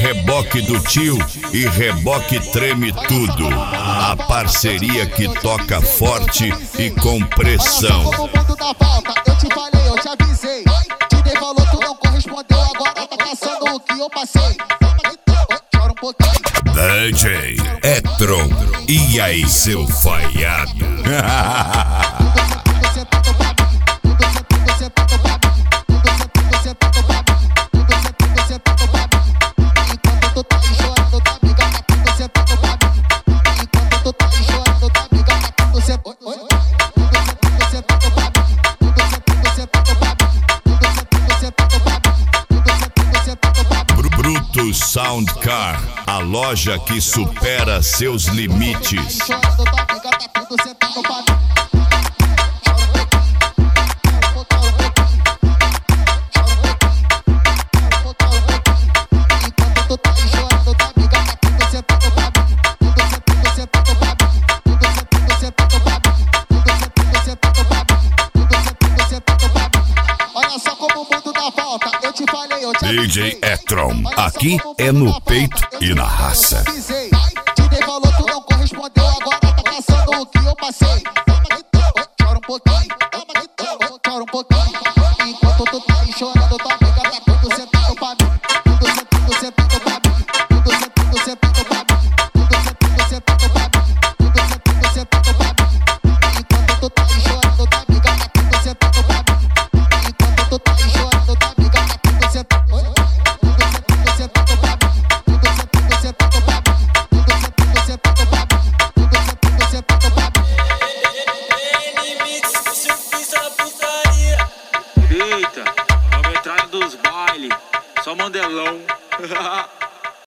reboque do tio e reboque treme tudo. A parceria que toca forte e com pressão. Como o mundo dá volta, eu te falei, eu te avisei. Te dei valor, tu não correspondeu, agora tá caçando o que eu passei. Chora um pouquinho. DJ Etron, e aí seu falhado? Bruto Sound Car, a loja que supera seus limites. DJ Etron, aqui é no peito e na raça. Te dei valor, tu não correspondeu, agora tá caçando o que eu passei. Chora um pouquinho, chora um pouquinho. Enquanto tu tá aí chorando, tua amiga tá tudo sentado pra mim. Tudo sentado pra mim. Tudo sentado pra mim. Tudo sentado pra mim. Tudo sentado pra mim. Enquanto tu tá aí chorando, tua amiga tá tudo sentado pra mim. Enquanto tu tá aí chorando, tua amiga tá tudo sentado. Eita, nova entrada dos bailes, só mandelão.